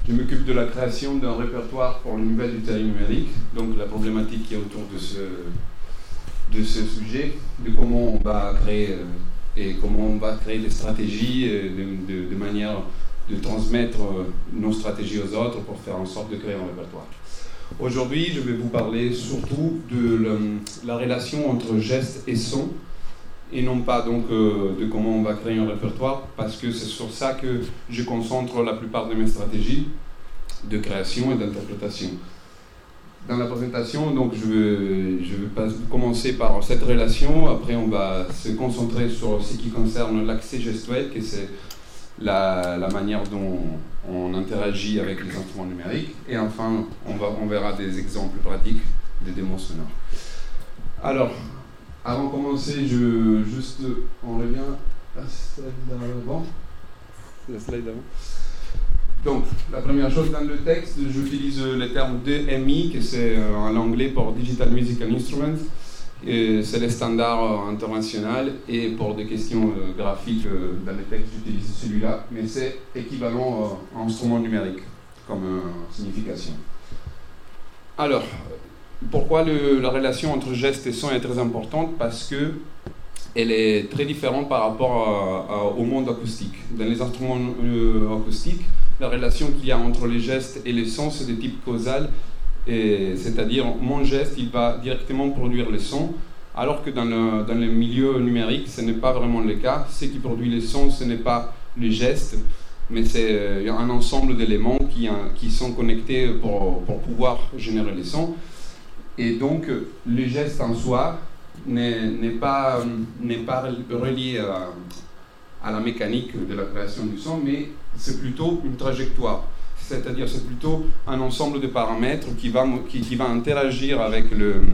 Je m'occupe de la création d'un répertoire pour le nouvel utilitaire numérique, donc la problématique qui est autour de ce sujet, de comment on va créer et comment on va créer des stratégies de manière de transmettre nos stratégies aux autres pour faire en sorte de créer un répertoire. Aujourd'hui, je vais vous parler surtout de la relation entre geste et son, et non pas donc de comment on va créer un répertoire, parce que c'est sur ça que je concentre la plupart de mes stratégies de création et d'interprétation. Dans la présentation, donc, je vais commencer par cette relation, après on va se concentrer sur ce qui concerne l'accès gestuel, que c'est la manière dont on interagit avec les instruments numériques, et enfin on verra des exemples pratiques des démos sonores. Alors, avant de commencer, on revient à la slide d'avant. Donc, la première chose dans le texte, j'utilise le terme DMI, que c'est en anglais pour Digital Musical Instruments. C'est le standard international, et pour des questions graphiques dans le texte, j'utilise celui-là, mais c'est équivalent à instrument numérique comme signification. Alors, pourquoi la relation entre geste et son est très importante? Parce que elle est très différente par rapport au monde acoustique. Dans les instruments acoustiques, la relation qu'il y a entre les gestes et les sons, c'est de type causal, c'est-à-dire mon geste, il va directement produire les sons, alors que dans le milieu numérique, ce n'est pas vraiment le cas. Ce qui produit les sons, ce n'est pas les gestes, mais c'est un ensemble d'éléments qui sont connectés pour pouvoir générer les sons. Et donc, le geste en soi n'est pas relié à la mécanique de la création du son, mais c'est plutôt une trajectoire. C'est-à-dire c'est plutôt un ensemble de paramètres qui va interagir avec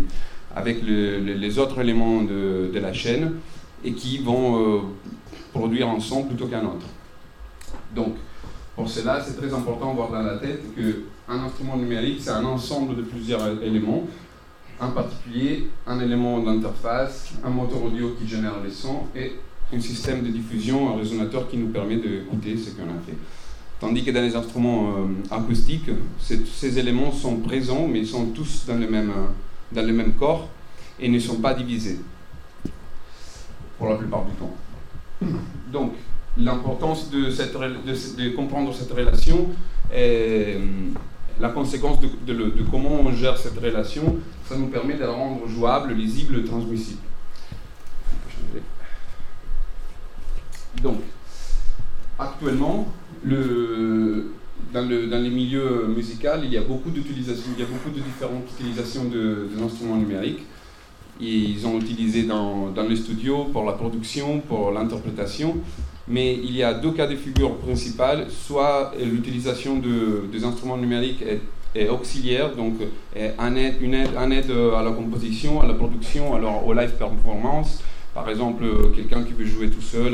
les autres éléments de la chaîne et qui vont produire un son plutôt qu'un autre. Donc, pour cela, c'est très important d'avoir dans la tête qu'un instrument numérique, c'est un ensemble de plusieurs éléments, en particulier un élément d'interface, un moteur audio qui génère les sons et un système de diffusion, un résonateur qui nous permet d'écouter ce qu'on a fait. Tandis que dans les instruments acoustiques, ces éléments sont présents, mais ils sont tous dans le même corps et ne sont pas divisés, pour la plupart du temps. Donc, l'importance de comprendre cette relation est la conséquence de comment on gère cette relation. Ça nous permet de la rendre jouable, lisible, transmissible. Donc, actuellement, dans les milieux musicaux, il y a beaucoup de différentes utilisations des instruments numériques. Ils ont utilisé dans les studios pour la production, pour l'interprétation, mais il y a deux cas de figure principaux. Soit l'utilisation des instruments numériques est auxiliaire, donc une aide à la composition, à la production, alors au live performance. Par exemple, quelqu'un qui veut jouer tout seul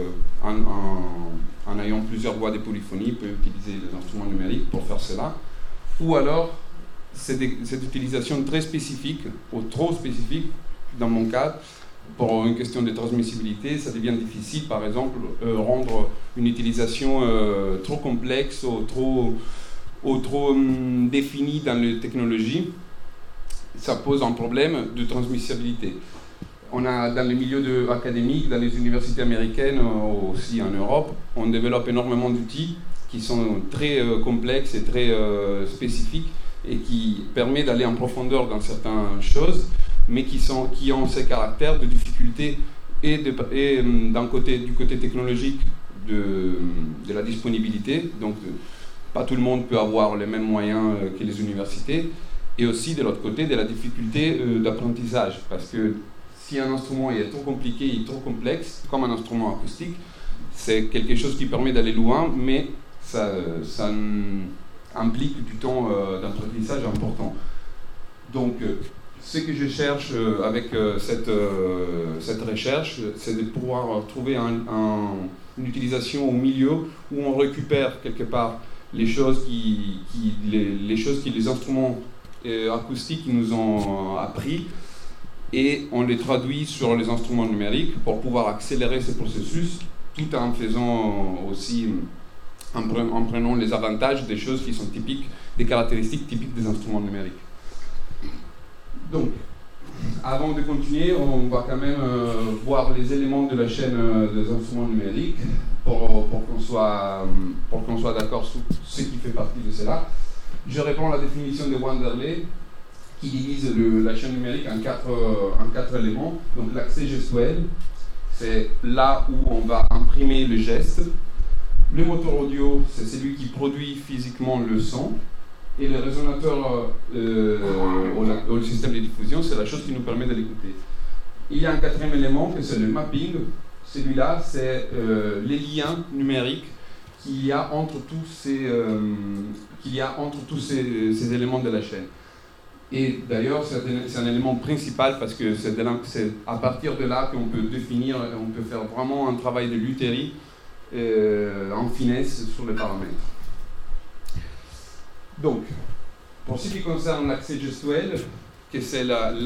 en ayant plusieurs voix de polyphonie peut utiliser des instruments numériques pour faire cela. Ou alors, cette utilisation très spécifique, ou trop spécifique, dans mon cas, pour une question de transmissibilité, ça devient difficile, par exemple, rendre une utilisation trop complexe ou trop définie dans les technologies. Ça pose un problème de transmissibilité. On a dans les milieux académiques, dans les universités américaines, aussi en Europe, on développe énormément d'outils qui sont très complexes et très spécifiques et qui permettent d'aller en profondeur dans certaines choses, mais qui ont ces caractères de difficulté et du côté technologique de la disponibilité. Donc, pas tout le monde peut avoir les mêmes moyens que les universités, et aussi de l'autre côté de la difficulté d'apprentissage, parce que si un instrument est trop compliqué et trop complexe, comme un instrument acoustique, c'est quelque chose qui permet d'aller loin, mais ça implique du temps d'apprentissage important. Donc, ce que je cherche avec cette recherche, c'est de pouvoir trouver une utilisation au milieu où on récupère quelque part les choses que les instruments acoustiques nous ont appris, et on les traduit sur les instruments numériques pour pouvoir accélérer ce processus tout en faisant aussi en prenant les avantages des choses qui sont typiques, des caractéristiques typiques des instruments numériques. Donc, avant de continuer, on va quand même voir les éléments de la chaîne des instruments numériques pour qu'on soit d'accord sur ce qui fait partie de cela. Je reprends la définition de Wanderley qui divise la chaîne numérique en quatre éléments. Donc l'accès gestuel, c'est là où on va imprimer le geste. Le moteur audio, c'est celui qui produit physiquement le son. Et le résonateur ou le système de diffusion, c'est la chose qui nous permet de l'écouter. Il y a un quatrième élément, que c'est le mapping. Celui-là, c'est les liens numériques qu'il y a entre tous ces éléments de la chaîne. Et d'ailleurs, c'est un élément principal parce que c'est à partir de là qu'on peut définir, on peut faire vraiment un travail de lutherie en finesse sur les paramètres. Donc, pour ce qui concerne l'accès gestuel, que c'est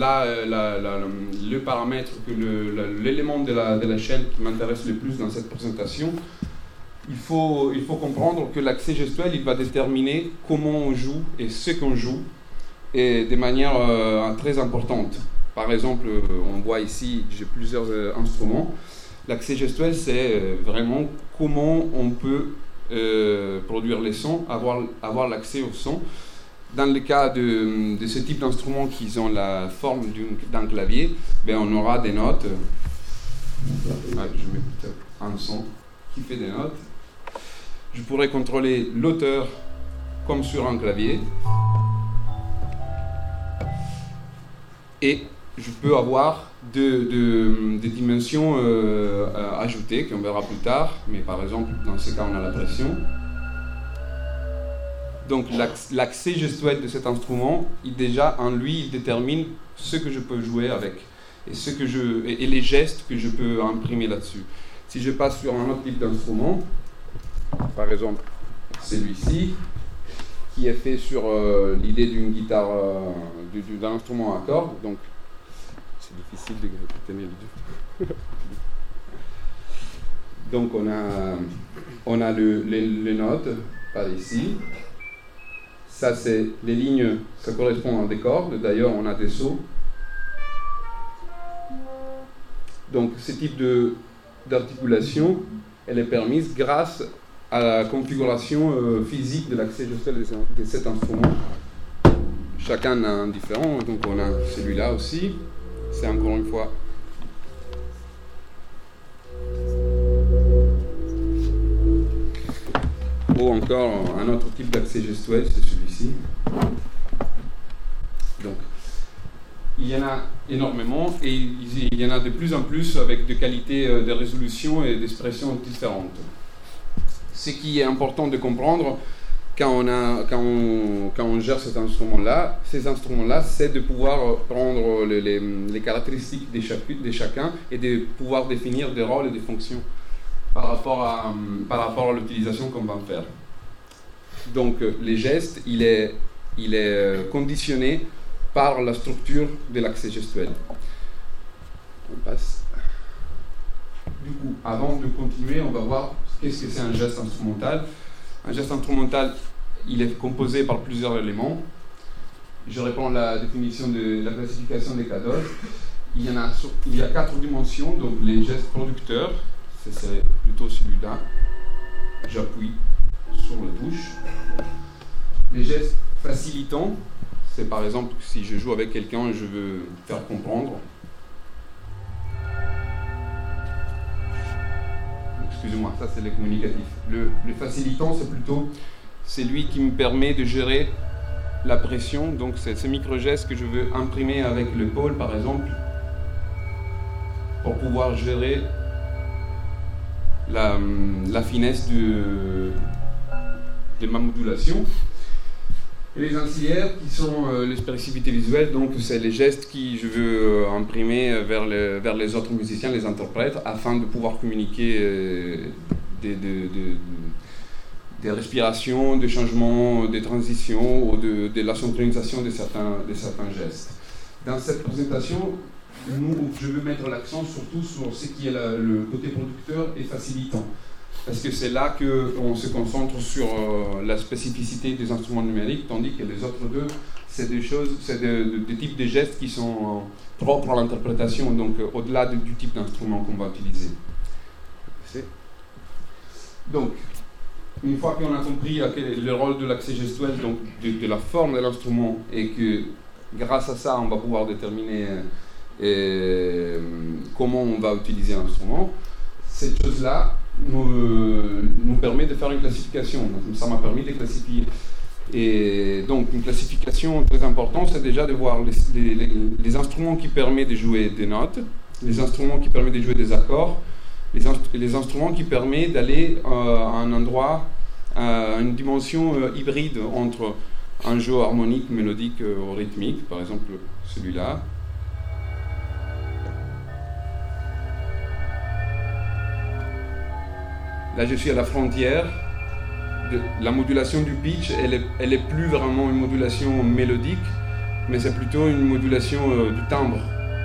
le paramètre, l'élément de la chaîne qui m'intéresse le plus dans cette présentation, il faut comprendre que l'accès gestuel, il va déterminer comment on joue et ce qu'on joue, et de manière très importante. Par exemple, on voit ici, j'ai plusieurs instruments. L'accès gestuel, c'est vraiment comment on peut produire les sons, avoir l'accès au son. Dans le cas de ce type d'instruments qui ont la forme d'un clavier, ben on aura des notes. Je mets peut-être un son qui fait des notes. Je pourrais contrôler l'auteur comme sur un clavier. Et je peux avoir des dimensions ajoutées qu'on verra plus tard, mais par exemple, dans ce cas, on a la pression. Donc l'accès gestuel de cet instrument, déjà en lui, il détermine ce que je peux jouer avec et les gestes que je peux imprimer là-dessus. Si je passe sur un autre type d'instrument, par exemple celui-ci, qui est fait sur l'idée d'une guitare, d'un instrument à cordes, donc c'est difficile de tenir les deux. Donc on a les notes par ici. Ça c'est les lignes, ça correspond à des cordes. D'ailleurs on a des sauts. Donc ce type d'articulation, elle est permise grâce à la configuration physique de l'accès gestuel de cet instrument. Chacun a un différent, donc on a celui-là aussi. C'est encore une fois ou encore un autre type d'accès gestuel, c'est celui-ci. Donc il y en a énormément et il y en a de plus en plus avec des qualités de résolution et d'expression différentes. Ce qui est important de comprendre quand on gère ces instruments-là, c'est de pouvoir prendre les caractéristiques de chacun et de pouvoir définir des rôles et des fonctions par rapport à l'utilisation qu'on va en faire. Donc les gestes, il est conditionné par la structure de l'accès gestuel. On passe. Du coup, avant de continuer, on va voir qu'est-ce que c'est un geste instrumental. Un geste instrumental, il est composé par plusieurs éléments. Je reprends la définition de la classification des K-DOS. Il y a 4 dimensions, donc les gestes producteurs, c'est plutôt celui-là. J'appuie sur la touche. Les gestes facilitants, c'est par exemple si je joue avec quelqu'un et je veux faire comprendre. Excusez-moi, ça c'est le communicatif. Le facilitant, c'est plutôt celui qui me permet de gérer la pression. Donc c'est ce micro-geste que je veux imprimer avec l'épaule, par exemple, pour pouvoir gérer la finesse de ma modulation. Et les ancillaires qui sont l'expressivité visuelle, donc c'est les gestes que je veux imprimer vers les autres musiciens, les interprètes, afin de pouvoir communiquer des respirations, des changements, des transitions ou de la synchronisation de certains gestes. Dans cette présentation, je veux mettre l'accent surtout sur ce qui est le côté producteur et facilitant. parce que c'est là qu'on se concentre sur la spécificité des instruments numériques, tandis que les autres deux, c'est des types de gestes qui sont propres à l'interprétation, donc au-delà du type d'instrument qu'on va utiliser. Donc, une fois qu'on a compris le rôle de l'accès gestuel, donc de la forme de l'instrument, et que grâce à ça, on va pouvoir déterminer comment on va utiliser l'instrument, cette chose-là nous permet de faire une classification. Donc, ça m'a permis de classifier. Et donc, une classification très importante, c'est déjà de voir les instruments qui permettent de jouer des notes, les instruments qui permettent de jouer des accords, les instruments qui permettent d'aller à un endroit, à une dimension hybride entre un jeu harmonique, mélodique ou rythmique, par exemple celui-là. Là, je suis à la frontière de la modulation du pitch. Elle est plus vraiment une modulation mélodique, mais c'est plutôt une modulation du timbre.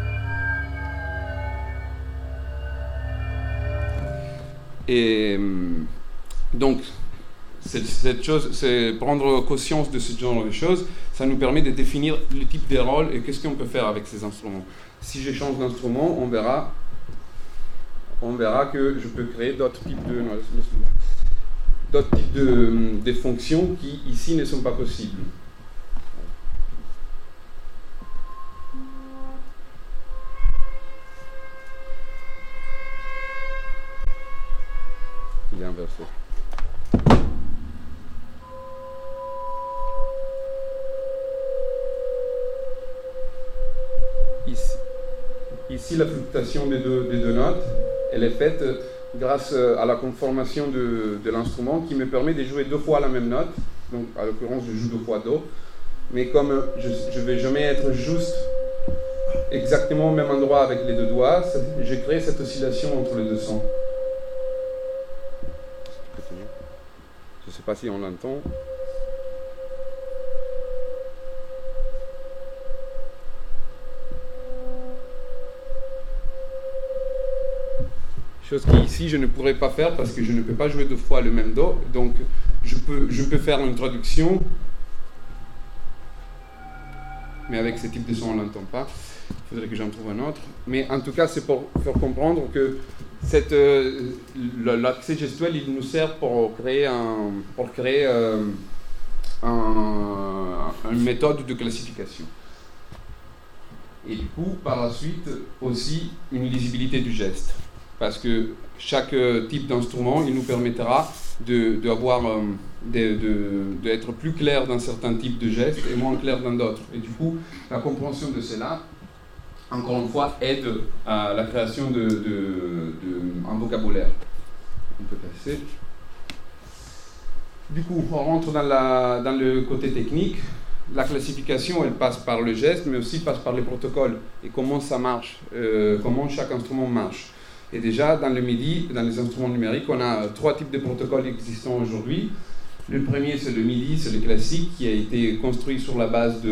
Et donc, cette chose, c'est prendre conscience de ce genre de choses, ça nous permet de définir le type de rôle et qu'est-ce qu'on peut faire avec ces instruments. Si je change d'instrument, on verra que je peux créer d'autres types de fonctions qui ici ne sont pas possibles. Il est inversé. Ici, la fluctuation des deux notes, elle est faite grâce à la conformation de l'instrument qui me permet de jouer 2 fois la même note. Donc, à l'occurrence, je joue 2 fois Do. Mais comme je ne vais jamais être juste exactement au même endroit avec les 2 doigts, je crée cette oscillation entre les 2 sons. Je ne sais pas si on l'entend. Chose qu'ici je ne pourrais pas faire parce que je ne peux pas jouer 2 fois le même Do. Donc je peux faire une traduction, mais avec ce type de son on ne l'entend pas. Il faudrait que j'en trouve un autre. Mais en tout cas, c'est pour faire comprendre que l'accès gestuel, il nous sert pour créer une méthode de classification. Et du coup, par la suite, aussi une lisibilité du geste. Parce que chaque type d'instrument, il nous permettra d'être plus clair dans certains types de gestes et moins clair dans d'autres. Et du coup, la compréhension de cela, encore une fois, aide à la création d'un vocabulaire. On peut passer. Du coup, on rentre dans le côté technique. La classification, elle passe par le geste, mais aussi passe par les protocoles et comment ça marche, comment chaque instrument marche. Et déjà, dans le MIDI, dans les instruments numériques, on a 3 types de protocoles existants aujourd'hui. Le premier, c'est le MIDI, c'est le classique, qui a été construit sur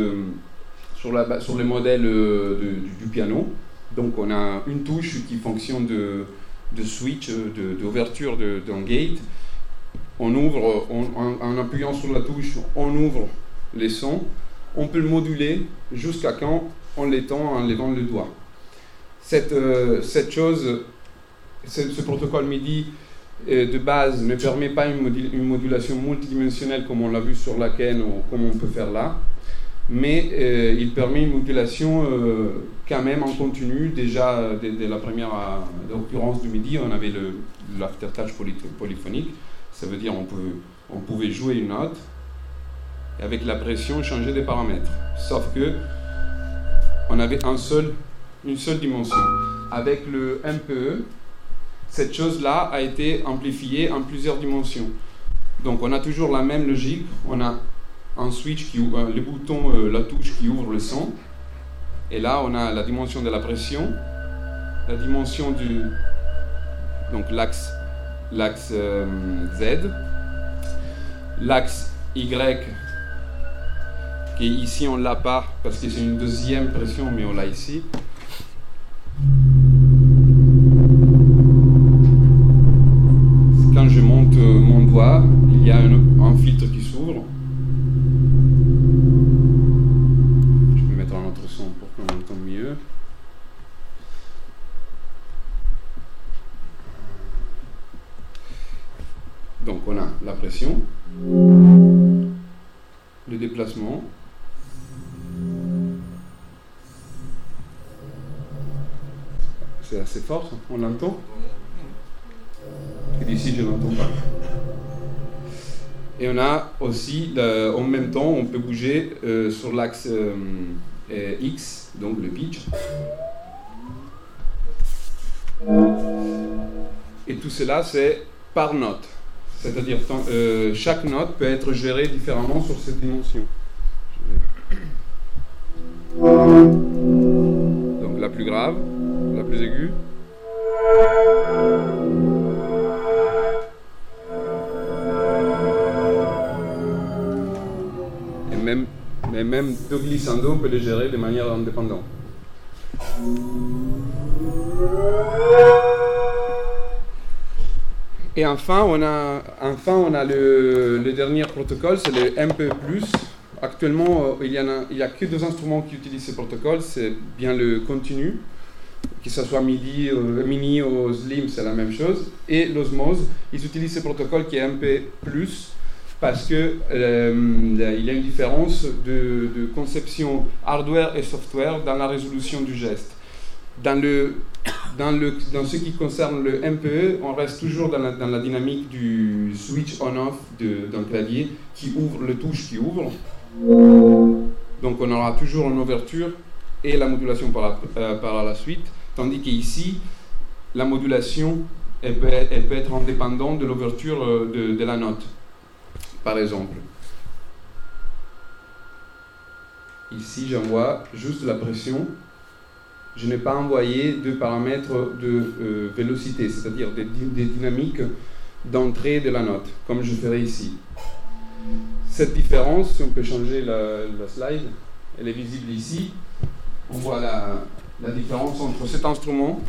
les modèles du piano. Donc, on a une touche qui fonctionne de switch, d'ouverture d'un gate. On ouvre, en appuyant sur la touche, on ouvre les sons. On peut le moduler jusqu'à quand on l'étend en levant le doigt. Cette chose... Ce protocole MIDI de base ne permet pas une modulation multidimensionnelle comme on l'a vu sur la Ken ou comme on peut faire là, mais il permet une modulation quand même en continu. Déjà, dès la première occurrence du MIDI, on avait l'aftertouch polyphonique. Ça veut dire on pouvait jouer une note et avec la pression changer des paramètres. Sauf que on avait une seule dimension. Avec le MPE, cette chose-là a été amplifiée en plusieurs dimensions. Donc on a toujours la même logique. On a un switch, le bouton, la touche qui ouvre le son. Et là, on a la dimension de la pression, la dimension donc l'axe Z, l'axe Y, qui ici on ne l'a pas parce que c'est une deuxième pression, mais on l'a ici. Quand Donc on a la pression, le déplacement, c'est assez fort, ça. On l'entend? Et d'ici je n'entends pas. Et on a aussi, en même temps, on peut bouger sur l'axe X, donc le pitch. Et tout cela, c'est par note. C'est-à-dire chaque note peut être gérée différemment sur cette dimension. Donc la plus grave, la plus aiguë. Et même do glissando, on peut les gérer de manière indépendante. Et enfin, on a le dernier protocole, c'est le MP+. Actuellement, il y a que 2 instruments qui utilisent ce protocole, c'est bien le continu, que ce soit mini ou slim, c'est la même chose, et l'osmose. Ils utilisent ce protocole qui est MP+, parce que il y a une différence de conception hardware et software dans la résolution du geste. Dans ce qui concerne le MPE, on reste toujours dans la dynamique du switch on-off d'un clavier qui ouvre le touche qui ouvre. Donc on aura toujours une ouverture et la modulation par la suite, tandis qu'ici, la modulation elle peut être indépendante de l'ouverture de la note. Par exemple, ici j'envoie juste la pression. Je n'ai pas envoyé de paramètres de vélocité, c'est-à-dire des dynamiques d'entrée de la note, comme je ferai ici. Cette différence, si on peut changer la slide, elle est visible ici. On voit la différence entre cet instrument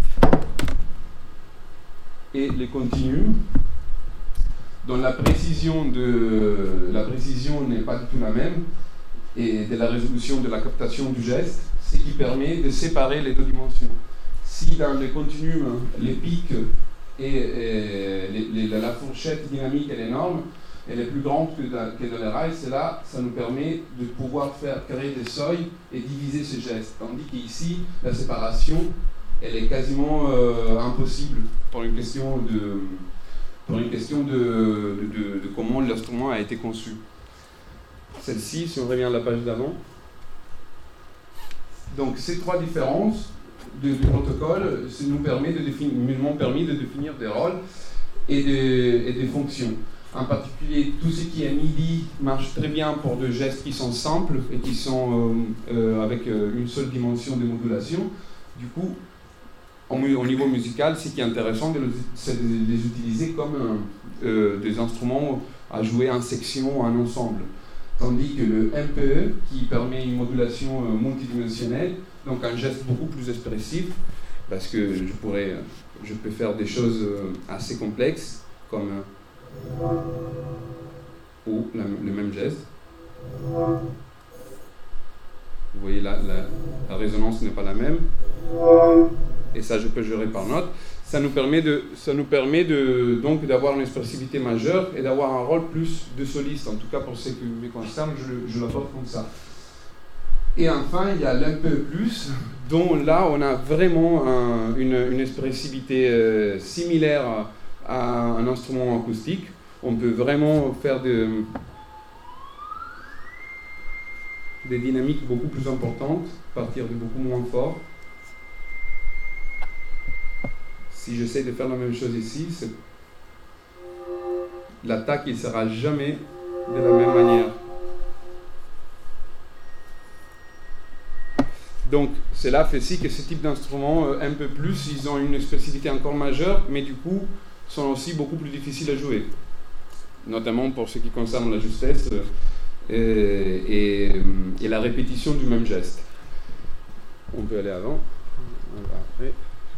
et les continus, dont la précision n'est pas du tout la même, et de la résolution de la captation du geste, ce qui permet de séparer les 2 dimensions. Si dans le continuum, les pics et la fourchette dynamique elle est énorme, elle est plus grande que dans les rails, ça nous permet de pouvoir créer des seuils et diviser ce geste. Tandis qu'ici, la séparation, elle est quasiment impossible pour une question de comment l'instrument a été conçu. Celle-ci, si on revient à la page d'avant. Donc ces 3 différences du protocole m'ont permis de définir des rôles et des fonctions. En particulier, tout ce qui est MIDI marche très bien pour des gestes qui sont simples et qui sont avec une seule dimension de modulation. Du coup, au niveau musical, ce qui est intéressant, c'est de les utiliser comme des instruments à jouer en section, en ensemble. Tandis que le MPE, qui permet une modulation multidimensionnelle, donc un geste beaucoup plus expressif, parce que je peux faire des choses assez complexes, comme ou le même geste. Vous voyez là, la résonance n'est pas la même. Et ça, je peux gérer par note. Ça nous permet donc d'avoir une expressivité majeure et d'avoir un rôle plus de soliste. En tout cas, pour ce qui me concerne, je l'apporte comme ça. Et enfin, il y a l'MPE+, dont là, on a vraiment une expressivité similaire à un instrument acoustique. On peut vraiment faire des dynamiques beaucoup plus importantes, partir de beaucoup moins fort. Si j'essaie de faire la même chose ici, l'attaque ne sera jamais de la même manière. Donc, cela fait aussi que ce type d'instruments, un peu plus, ils ont une spécificité encore majeure, mais du coup, sont aussi beaucoup plus difficiles à jouer. Notamment pour ce qui concerne la justesse et la répétition du même geste. On peut aller avant. On va après.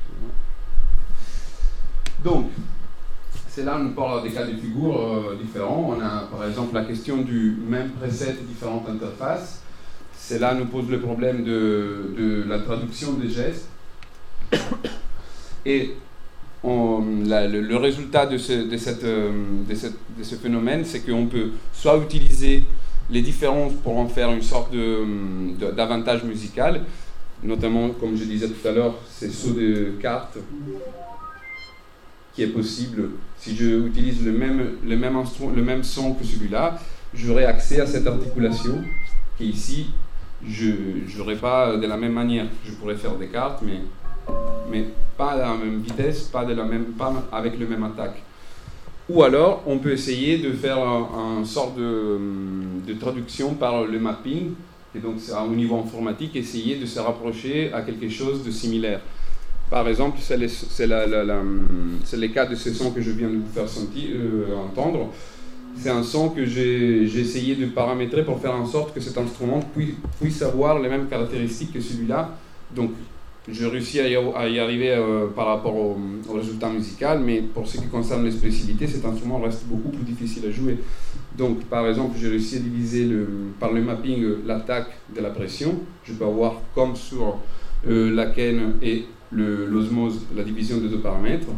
Donc, c'est là où nous parlons des cas de figure différents. On a par exemple la question du même preset et différentes interfaces. C'est là où nous pose le problème de la traduction des gestes. Et le résultat de ce phénomène, c'est qu'on peut soit utiliser les différences pour en faire une sorte d'avantage musical, notamment, comme je disais tout à l'heure, ces sauts de cartes qui est possible. Si je utilise le même son que celui-là, j'aurai accès à cette articulation qui ici, je n'aurai pas de la même manière. Je pourrais faire des cartes, mais pas à la même vitesse, pas avec le même attaque. Ou alors, on peut essayer de faire une sorte de traduction par le mapping, et donc au niveau informatique, essayer de se rapprocher à quelque chose de similaire. Par exemple, c'est le cas de ce son que je viens de vous faire entendre. C'est un son que j'ai essayé de paramétrer pour faire en sorte que cet instrument puisse avoir les mêmes caractéristiques que celui-là. Donc, je réussis à y arriver par rapport au résultat musical, mais pour ce qui concerne l'expressivité, cet instrument reste beaucoup plus difficile à jouer. Donc, par exemple, j'ai réussi à diviser par le mapping l'attaque de la pression. Je peux avoir, comme sur la Ken et l'osmose, la division de deux paramètres.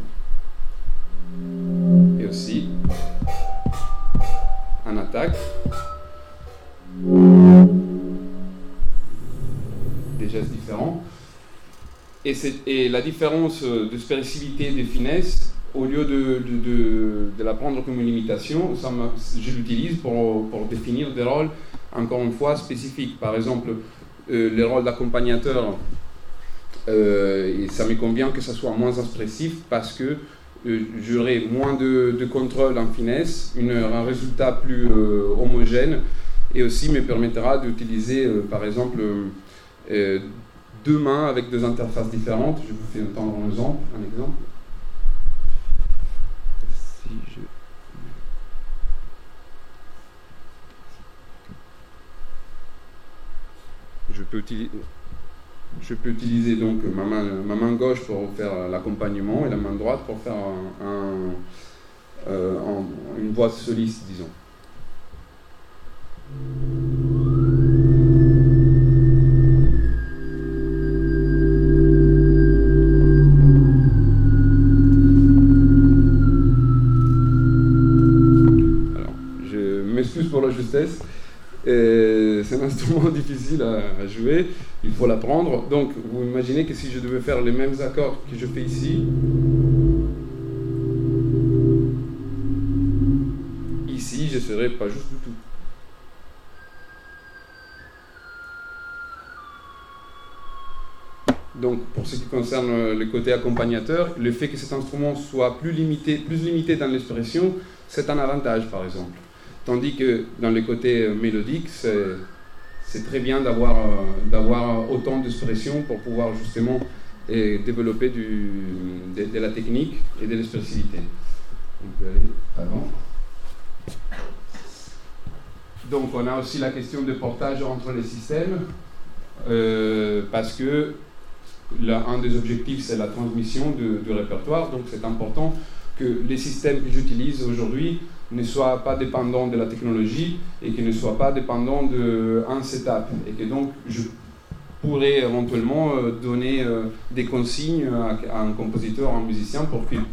Et aussi, en attaque. Des gestes différents. Et la différence de spéricivité et de finesse, au lieu de la prendre comme une limitation, je l'utilise pour définir des rôles, encore une fois, spécifiques. Par exemple, les rôles d'accompagnateur, et ça me convient que ça soit moins expressif parce que j'aurai moins de contrôle en finesse, un résultat plus homogène, et aussi me permettra d'utiliser, par exemple, deux mains avec deux interfaces différentes. Je vous fais entendre un exemple. Si je peux utiliser donc ma main gauche pour faire l'accompagnement et la main droite pour faire une voix soliste, disons. Pour la justesse, c'est un instrument difficile à jouer, il faut l'apprendre. Donc vous imaginez que si je devais faire les mêmes accords que je fais ici, je ne serais pas juste du tout. Donc pour ce qui concerne le côté accompagnateur, le fait que cet instrument soit plus limité dans l'expression, c'est un avantage par exemple. Tandis que dans le côté mélodique, c'est très bien d'avoir autant d'expression pour pouvoir justement développer de la technique et de l'expressivité. On peut aller avant. Donc on a aussi la question de portage entre les systèmes, parce que un des objectifs c'est la transmission du répertoire, donc c'est important que les systèmes que j'utilise aujourd'hui ne soient pas dépendants de la technologie et qu'ils ne soient pas dépendants d'un setup, et que donc je pourrais éventuellement donner des consignes à un compositeur, à un musicien pour qu'il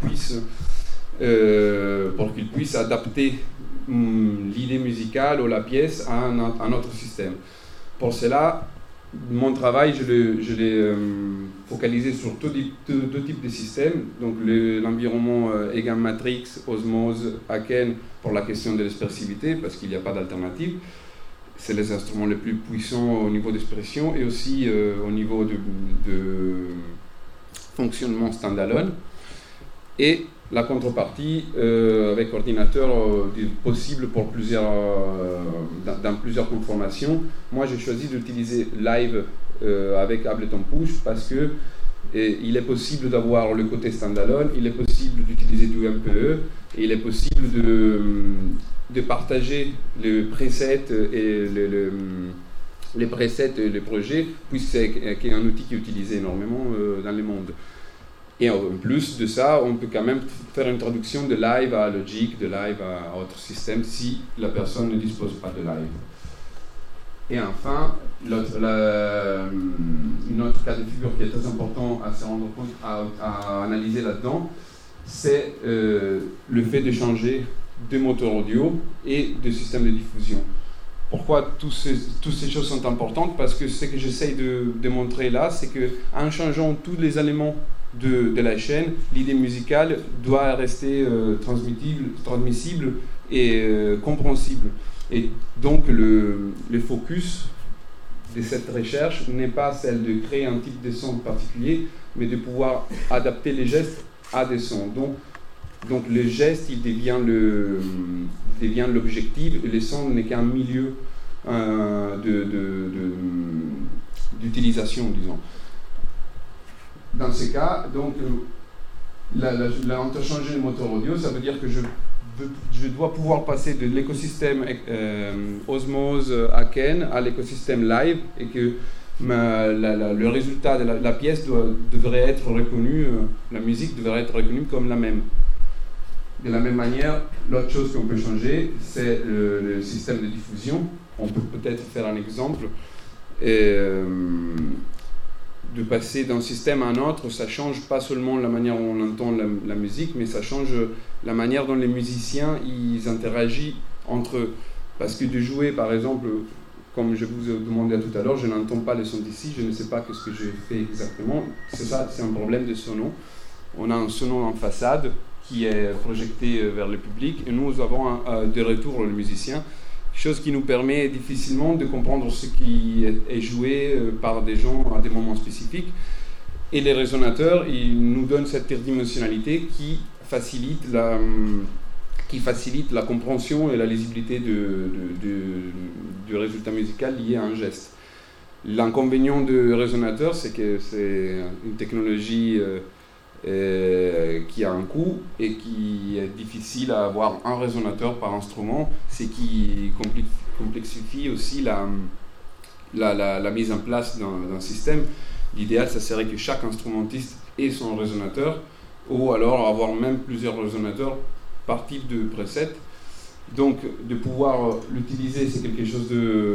puisse adapter l'idée musicale ou la pièce à un autre système. Pour cela, mon travail, je l'ai focalisé sur deux types de systèmes, donc l'environnement EGAM Matrix, Osmose, Aken, pour la question de l'expressivité, parce qu'il n'y a pas d'alternative. C'est les instruments les plus puissants au niveau d'expression et aussi au niveau de fonctionnement standalone. Et la contrepartie avec ordinateur possible pour dans plusieurs conformations. Moi, j'ai choisi d'utiliser Live avec Ableton Push parce que il est possible d'avoir le côté standalone, il est possible d'utiliser du MPE et il est possible de partager les presets et les presets et les projets, puisque c'est un outil qui est utilisé énormément dans le monde. Et en plus de ça, on peut quand même faire une traduction de Live à Logic, de Live à autre système, si la personne ne dispose pas de Live. Et enfin, une autre cas de figure qui est très important à se rendre compte, à analyser là-dedans, c'est le fait de changer de moteur audio et de système de diffusion. Pourquoi toutes ces choses sont importantes? Parce que ce que j'essaye de montrer là, c'est qu'en changeant tous les éléments de la chaîne, l'idée musicale doit rester transmissible et compréhensible. Et donc le focus de cette recherche n'est pas celle de créer un type de son particulier, mais de pouvoir adapter les gestes à des sons. Donc le geste, il devient l'objectif, et le son n'est qu'un milieu d'utilisation, disons. Dans ce cas, donc, interchanger le moteur audio, ça veut dire que je dois pouvoir passer de l'écosystème Osmose Aken à l'écosystème live, et que le résultat de la pièce devrait être reconnu, la musique devrait être reconnue comme la même. De la même manière, l'autre chose qu'on peut changer, c'est le système de diffusion. On peut peut-être faire un exemple. De passer d'un système à un autre, ça change pas seulement la manière dont on entend la musique, mais ça change la manière dont les musiciens ils interagissent entre eux. Parce que de jouer, par exemple, comme je vous ai demandé tout à l'heure, je n'entends pas le son d'ici, je ne sais pas ce que je fais exactement. C'est ça, c'est un problème de sono. On a un sono en façade qui est projeté vers le public, et nous avons de retour le musicien, chose qui nous permet difficilement de comprendre ce qui est joué par des gens à des moments spécifiques. Et les résonateurs, ils nous donnent cette tridimensionnalité qui facilite la compréhension et la lisibilité du résultat musical lié à un geste. L'inconvénient du résonateur, c'est que c'est une technologie qui a un coût et qui est difficile à avoir un résonateur par instrument, ce qui complexifie aussi la mise en place d'un système. L'idéal, ça serait que chaque instrumentiste ait son résonateur, ou alors avoir même plusieurs résonateurs par type de preset. Donc, de pouvoir l'utiliser, c'est quelque chose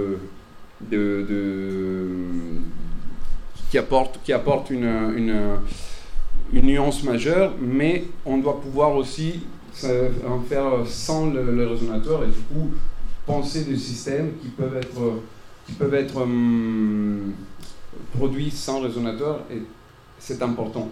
qui apporte une nuance majeure, mais on doit pouvoir aussi en faire sans le résonateur, et du coup penser des systèmes qui peuvent être produits sans résonateur, et c'est important.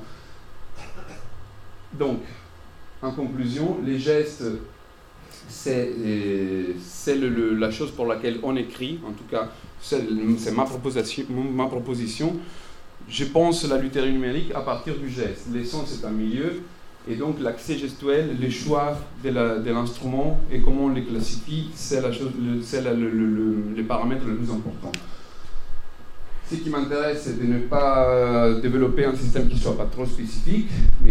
Donc, en conclusion, les gestes, c'est la chose pour laquelle on écrit, en tout cas c'est ma proposition. Je pense la lutherie numérique à partir du geste. Les sons, c'est un milieu, et donc l'accès gestuel, le choix de l'instrument et comment on les classifie, c'est le paramètre le plus important. Ce qui m'intéresse, c'est de ne pas développer un système qui ne soit pas trop spécifique, mais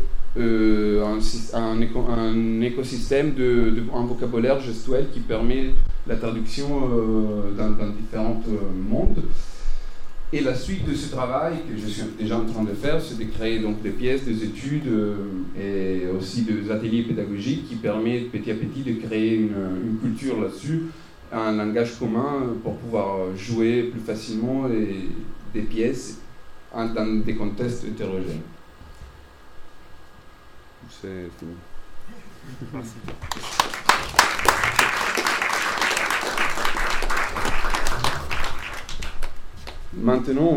un écosystème un vocabulaire gestuel qui permet la traduction dans différents mondes. Et la suite de ce travail que je suis déjà en train de faire, c'est de créer donc des pièces, des études et aussi des ateliers pédagogiques qui permettent petit à petit de créer une culture là-dessus, un langage commun pour pouvoir jouer plus facilement des pièces dans des contextes hétérogènes. C'est fini. Merci. Maintenant,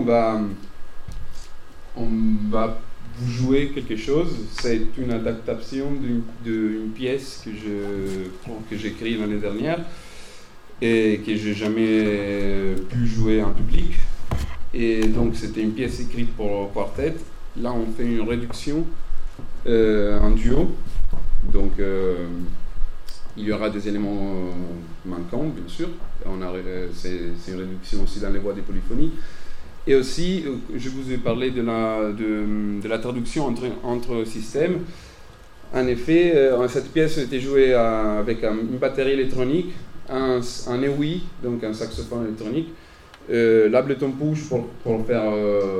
on va vous jouer quelque chose. C'est une adaptation d'une pièce que j'ai écrite l'année dernière et que j'ai jamais pu jouer en public. Et donc, c'était une pièce écrite pour quartet. Là, on fait une réduction en duo. Donc, il y aura des éléments manquants, bien sûr. C'est une réduction aussi dans les voix des polyphonies. Et aussi, je vous ai parlé de la traduction entre systèmes. En effet, cette pièce a été jouée avec une batterie électronique, un EWI, donc un saxophone électronique, l'Ableton Push pour faire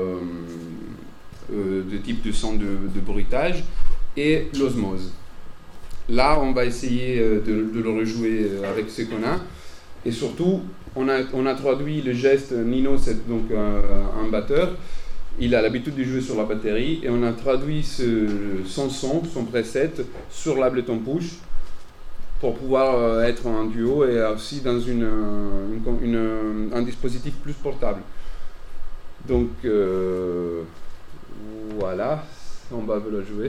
des types de sons de bruitage, et l'Osmose. Là, on va essayer de le rejouer avec ce qu'on a. Et surtout, on a traduit le geste. Nino, c'est donc un batteur. il a l'habitude de jouer sur la batterie et on a traduit son son, son preset sur l'Ableton Push pour pouvoir être en duo et aussi dans un dispositif plus portable. Donc voilà, on va le jouer.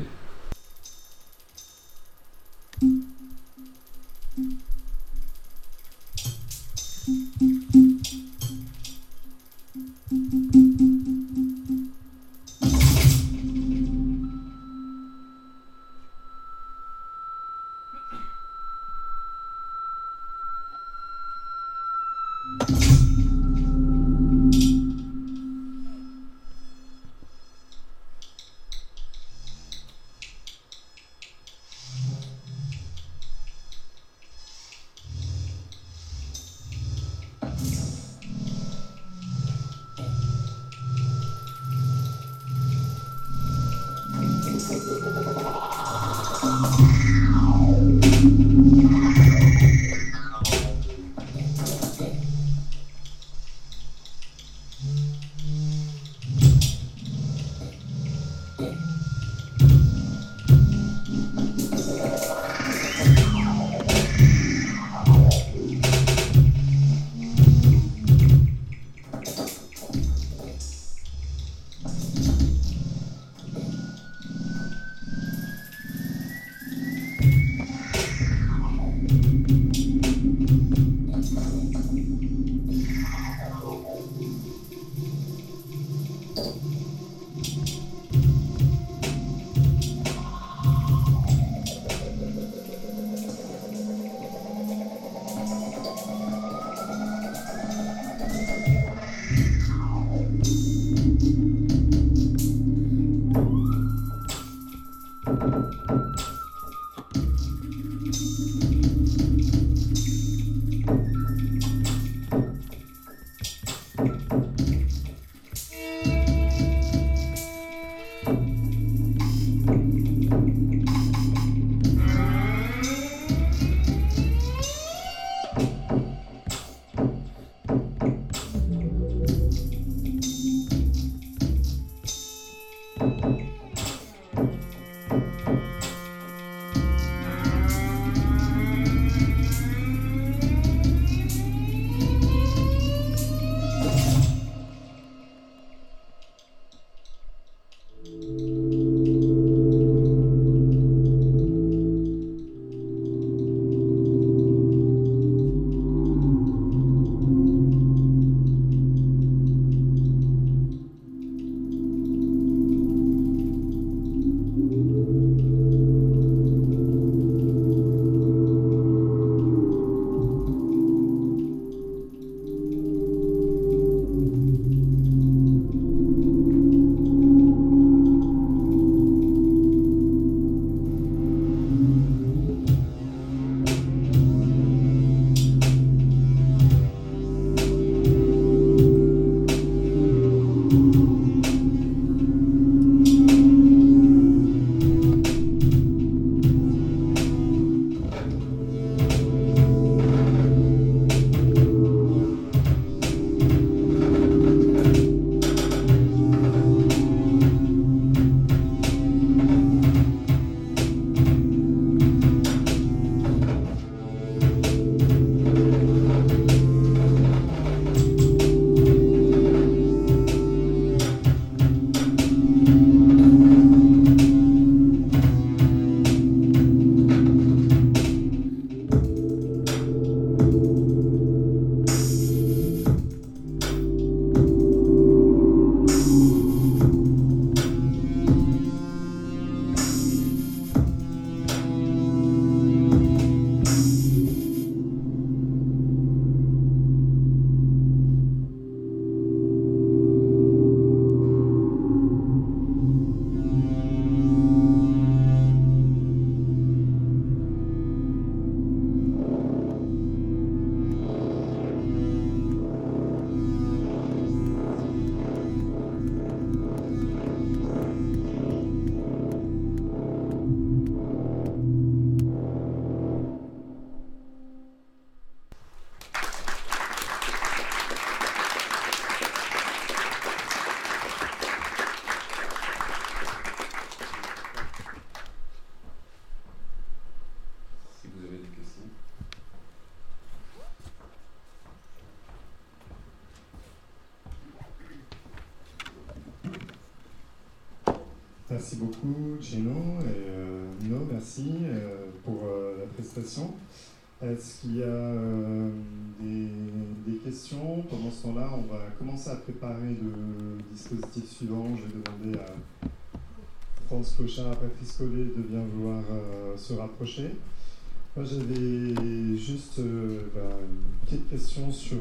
Merci beaucoup Gino et Nino, merci pour la prestation. Est-ce qu'il y a des questions? Pendant ce temps-là, on va commencer à préparer le dispositif suivant. Je vais demander à France Clochard, à Patrice Collet de bien vouloir se rapprocher. Moi, j'avais juste une petite question sur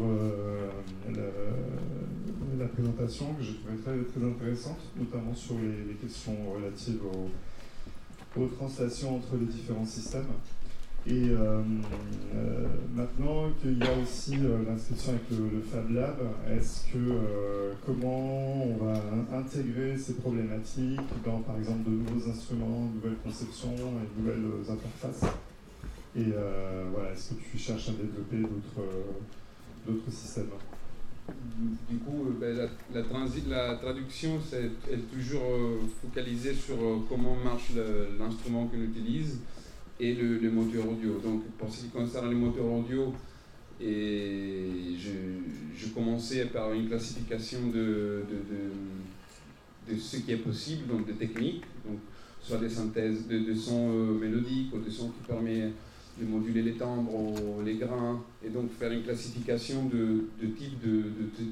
la présentation que j'ai trouvée très, très intéressante, notamment sur les questions relatives aux translations entre les différents systèmes. Et maintenant qu'il y a aussi l'inscription avec le Fab Lab, comment on va intégrer ces problématiques dans, par exemple, de nouveaux instruments, de nouvelles conceptions et de nouvelles interfaces? Et est-ce que tu cherches à développer d'autres systèmes? Du coup, la traduction, elle est toujours focalisée sur comment marche l'instrument qu'on utilise et le moteur audio. Donc, pour ce qui concerne les moteurs audio, je commençais par une classification de ce qui est possible, donc de techniques, donc soit des synthèses de sons mélodiques ou de sons qui permettent de moduler les timbres ou les grains, et donc faire une classification de type de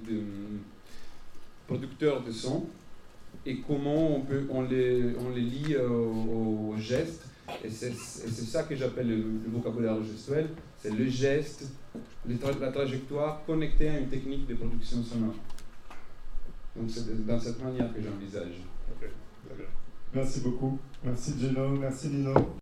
producteurs de sons et comment on les lie aux gestes. Et c'est ça que j'appelle le vocabulaire gestuel, c'est le geste, la trajectoire connectée à une technique de production sonore. Donc c'est dans cette manière que j'envisage. Okay. Merci beaucoup. Merci Gino, merci Nino.